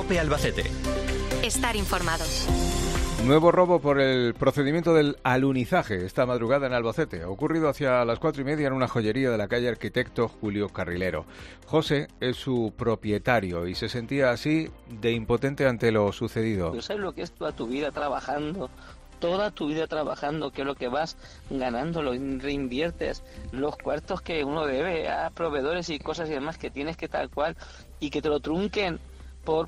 COPE Albacete. Estar informados. Nuevo robo por el procedimiento del alunizaje esta madrugada en Albacete. Ha ocurrido hacia las 4:30 en una joyería de la calle Arquitecto Julio Carrilero. José es su propietario y se sentía así de impotente ante lo sucedido. ¿Tú sabes lo que es toda tu vida trabajando? Toda tu vida trabajando, que es lo que vas ganando, lo reinviertes, los cuartos que uno debe a proveedores y cosas y demás que tienes que tal cual, y que te lo trunquen por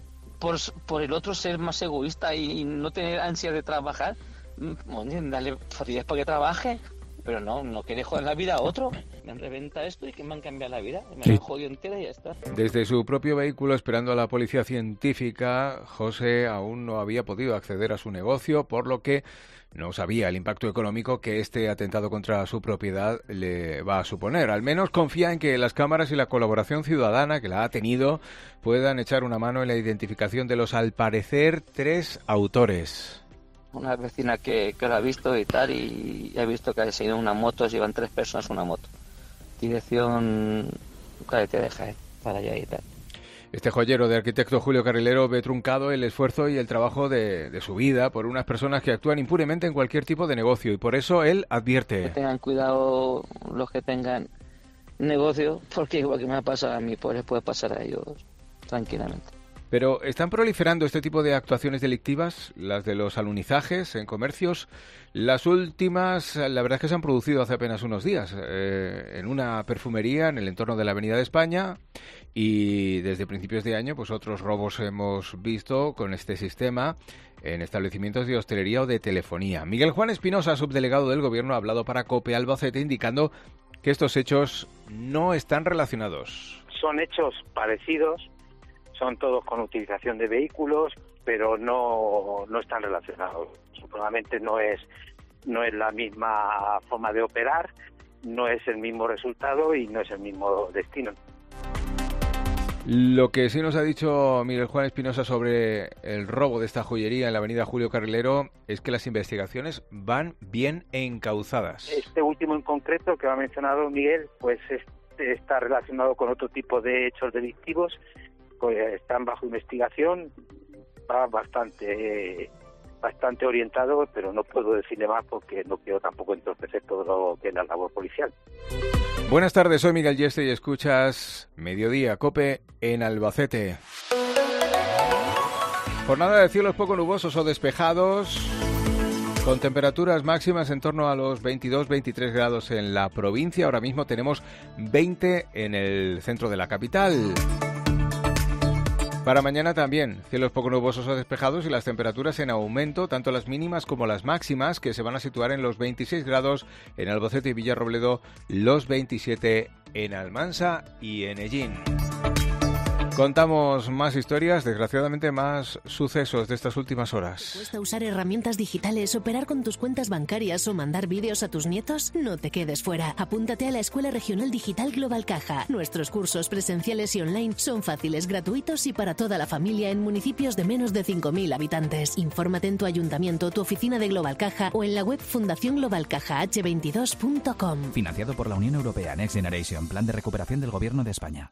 el otro ser más egoísta y no tener ansia de trabajar. Oye, dale facilidades para que trabaje, pero no quiere joder la vida a otro. Me han reventado esto y que me han cambiado la vida, me han jodido entera y ya está. Desde su propio vehículo, esperando a la policía científica, José aún no había podido acceder a su negocio, por lo que no sabía el impacto económico que este atentado contra su propiedad le va a suponer. Al menos confía en que las cámaras y la colaboración ciudadana que la ha tenido puedan echar una mano en la identificación de los, al parecer, 3 autores. Una vecina que lo ha visto y tal, y ha visto que ha seguido una moto, llevan 3 personas una moto. Dirección carretera de Jaén, para allá y tal. Este joyero de Arquitecto Julio Carrilero ve truncado el esfuerzo y el trabajo de su vida por unas personas que actúan impunemente en cualquier tipo de negocio, y por eso él advierte. Que tengan cuidado los que tengan negocio, porque igual que me ha pasado a mí, pues les puede pasar a ellos tranquilamente. Pero ¿están proliferando este tipo de actuaciones delictivas, las de los alunizajes en comercios? Las últimas, la verdad es que se han producido hace apenas unos días, en una perfumería en el entorno de la Avenida de España, y desde principios de año pues otros robos hemos visto con este sistema en establecimientos de hostelería o de telefonía. Miguel Juan Espinosa, subdelegado del Gobierno, ha hablado para COPE Albacete, indicando que estos hechos no están relacionados. Son hechos parecidos. Son todos con utilización de vehículos, pero no están relacionados. Supuestamente no es la misma forma de operar, no es el mismo resultado y no es el mismo destino. Lo que sí nos ha dicho Miguel Juan Espinosa sobre el robo de esta joyería en la avenida Julio Carrilero es que las investigaciones van bien encauzadas. Este último en concreto que ha mencionado Miguel, pues está relacionado con otro tipo de hechos delictivos. Están bajo investigación, va bastante orientado, pero no puedo decirle más porque no quiero tampoco entorpecer todo lo que es la labor policial. Buenas tardes, soy Miguel Yeste y escuchas Mediodía COPE en Albacete. Jornada de cielos poco nubosos o despejados, con temperaturas máximas en torno a los 22-23 grados en la provincia. Ahora mismo tenemos 20 en el centro de la capital. Para mañana también, cielos poco nubosos o despejados y las temperaturas en aumento, tanto las mínimas como las máximas, que se van a situar en los 26 grados en Albacete y Villarrobledo, los 27 en Almansa y en Ellín. Contamos más historias, desgraciadamente más sucesos de estas últimas horas. ¿Te cuesta usar herramientas digitales, operar con tus cuentas bancarias o mandar vídeos a tus nietos? No te quedes fuera. Apúntate a la Escuela Regional Digital Global Caja. Nuestros cursos presenciales y online son fáciles, gratuitos y para toda la familia en municipios de menos de 5.000 habitantes. Infórmate en tu ayuntamiento, tu oficina de Global Caja o en la web fundacionglobalcajah22.com. Financiado por la Unión Europea Next Generation, Plan de Recuperación del Gobierno de España.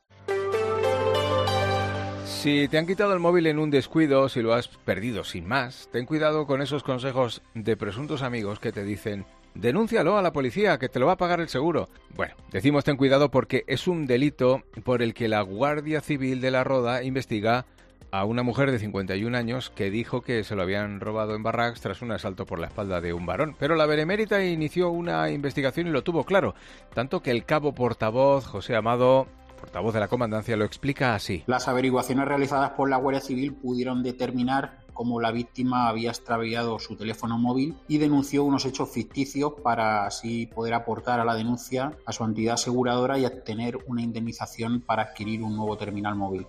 Si te han quitado el móvil en un descuido, si lo has perdido sin más, ten cuidado con esos consejos de presuntos amigos que te dicen: denúncialo a la policía, que te lo va a pagar el seguro. Bueno, decimos ten cuidado porque es un delito por el que la Guardia Civil de La Roda investiga a una mujer de 51 años que dijo que se lo habían robado en Barracks tras un asalto por la espalda de un varón. Pero la Benemérita inició una investigación y lo tuvo claro, tanto que el cabo portavoz José Amado, portavoz de la comandancia, lo explica así. Las averiguaciones realizadas por la Guardia Civil pudieron determinar cómo la víctima había extraviado su teléfono móvil y denunció unos hechos ficticios para así poder aportar a la denuncia a su entidad aseguradora y obtener una indemnización para adquirir un nuevo terminal móvil.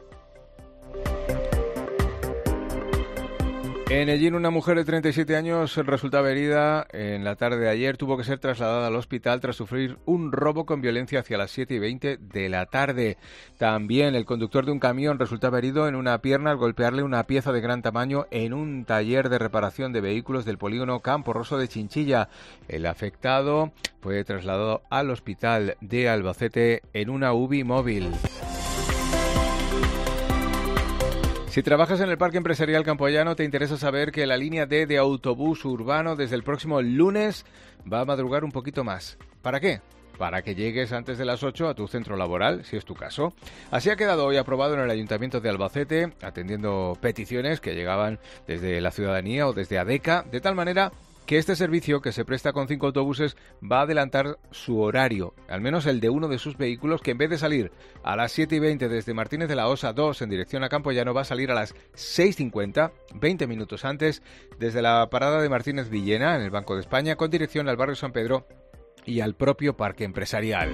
En Ellín, una mujer de 37 años resultaba herida en la tarde de ayer. Tuvo que ser trasladada al hospital tras sufrir un robo con violencia hacia las 7:20 de la tarde. También el conductor de un camión resultaba herido en una pierna al golpearle una pieza de gran tamaño en un taller de reparación de vehículos del polígono Campo Roso de Chinchilla. El afectado fue trasladado al hospital de Albacete en una UBI móvil. Si trabajas en el Parque Empresarial Campoyano, te interesa saber que la línea D de autobús urbano desde el próximo lunes va a madrugar un poquito más. ¿Para qué? Para que llegues antes de las 8 a tu centro laboral, si es tu caso. Así ha quedado hoy aprobado en el Ayuntamiento de Albacete, atendiendo peticiones que llegaban desde la ciudadanía o desde ADECA, de tal manera que este servicio, que se presta con 5 autobuses, va a adelantar su horario, al menos el de uno de sus vehículos, que en vez de salir a las 7:20 desde Martínez de la Osa 2 en dirección a Campoyano, va a salir a las 6:50, 20 minutos antes, desde la parada de Martínez Villena, en el Banco de España, con dirección al barrio San Pedro y al propio Parque Empresarial.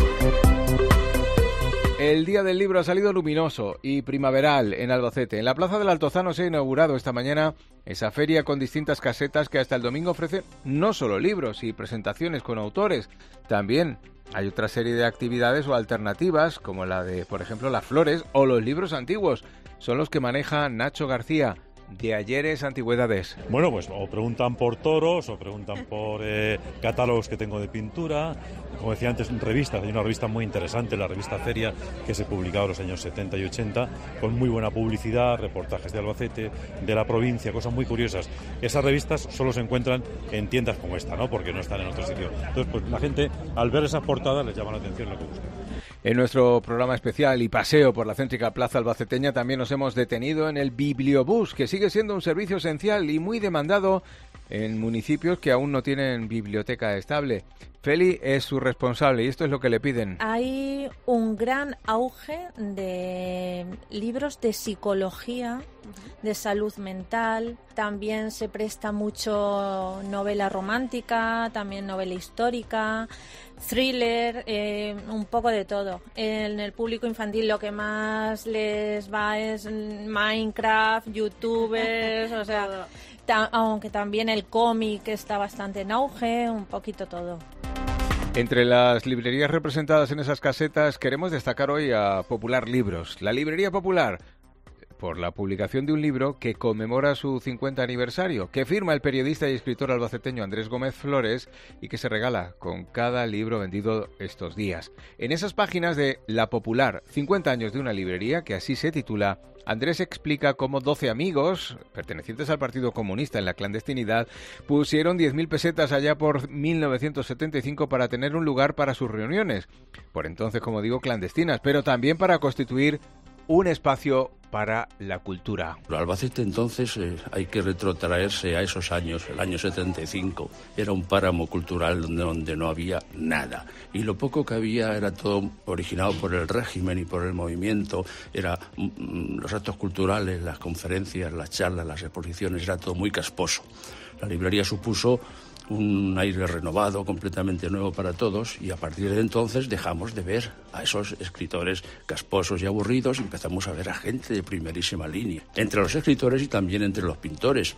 El Día del Libro ha salido luminoso y primaveral en Albacete. En la Plaza del Altozano se ha inaugurado esta mañana esa feria con distintas casetas que hasta el domingo ofrece no solo libros y presentaciones con autores, también hay otra serie de actividades o alternativas como la de, por ejemplo, las flores o los libros antiguos. Son los que maneja Nacho García, de Ayeres Antigüedades. Bueno, pues o preguntan por toros, o preguntan por catálogos que tengo de pintura. Como decía antes, revistas. Hay una revista muy interesante, la revista Feria, que se publicaba en los años 70 y 80, con muy buena publicidad, reportajes de Albacete, de la provincia, cosas muy curiosas. Esas revistas solo se encuentran en tiendas como esta, ¿no? Porque no están en otro sitio. Entonces, pues la gente, al ver esas portadas, les llama la atención lo que buscan. En nuestro programa especial y paseo por la céntrica plaza albaceteña también nos hemos detenido en el Bibliobús, que sigue siendo un servicio esencial y muy demandado en municipios que aún no tienen biblioteca estable. Feli es su responsable y esto es lo que le piden. Hay un gran auge de libros de psicología, de salud mental. También se presta mucho novela romántica, también novela histórica, thriller, un poco de todo. En el público infantil lo que más les va es Minecraft, youtubers, o sea, aunque también el cómic está bastante en auge, un poquito todo. Entre las librerías representadas en esas casetas queremos destacar hoy a Popular Libros. La Librería Popular, por la publicación de un libro que conmemora su 50 aniversario, que firma el periodista y escritor albaceteño Andrés Gómez Flores y que se regala con cada libro vendido estos días. En esas páginas de La Popular, 50 años de una librería, que así se titula, Andrés explica cómo 12 amigos, pertenecientes al Partido Comunista en la clandestinidad, pusieron 10.000 pesetas allá por 1975 para tener un lugar para sus reuniones, por entonces, como digo, clandestinas, pero también para constituir un espacio para la cultura. Albacete entonces hay que retrotraerse a esos años, el año 75. Era un páramo cultural donde no había nada. Y lo poco que había era todo originado por el régimen y por el movimiento. Era los actos culturales, las conferencias, las charlas, las exposiciones, era todo muy casposo. La librería supuso un aire renovado, completamente nuevo para todos, y a partir de entonces dejamos de ver a esos escritores casposos y aburridos y empezamos a ver a gente de primerísima línea, entre los escritores y también entre los pintores.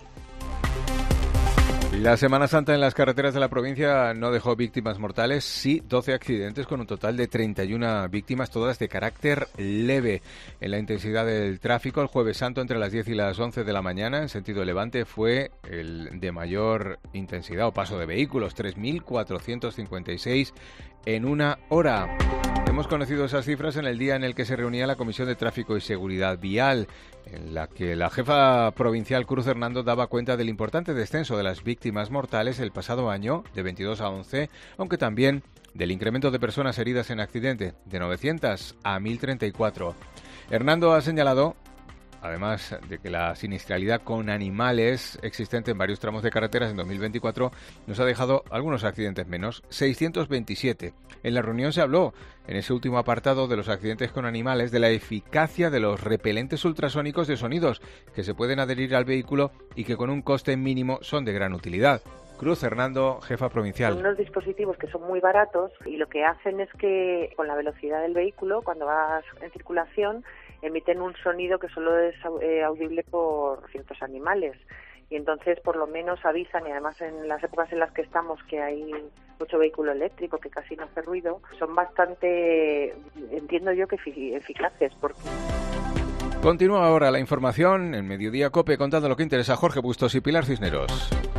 La Semana Santa en las carreteras de la provincia no dejó víctimas mortales, sí 12 accidentes con un total de 31 víctimas, todas de carácter leve. En la intensidad del tráfico, el Jueves Santo entre las 10 y las 11 de la mañana, en sentido levante, fue el de mayor intensidad o paso de vehículos, 3.456 en una hora. Hemos conocido esas cifras en el día en el que se reunía la Comisión de Tráfico y Seguridad Vial, en la que la jefa provincial Cruz Hernando daba cuenta del importante descenso de las víctimas mortales el pasado año, de 22 a 11, aunque también del incremento de personas heridas en accidente, de 900 a 1.034. Hernando ha señalado, además de que la siniestralidad con animales existente en varios tramos de carreteras en 2024 nos ha dejado algunos accidentes menos, 627. En la reunión se habló, en ese último apartado de los accidentes con animales, de la eficacia de los repelentes ultrasónicos de sonidos que se pueden adherir al vehículo y que con un coste mínimo son de gran utilidad. Cruz Hernando, jefa provincial. Son unos dispositivos que son muy baratos y lo que hacen es que con la velocidad del vehículo, cuando vas en circulación, emiten un sonido que solo es audible por ciertos animales. Y entonces por lo menos avisan, y además en las épocas en las que estamos, que hay mucho vehículo eléctrico que casi no hace ruido, son bastante, entiendo yo, que eficaces. Continúa ahora la información en Mediodía COPE, contando lo que interesa a Jorge Bustos y Pilar Cisneros.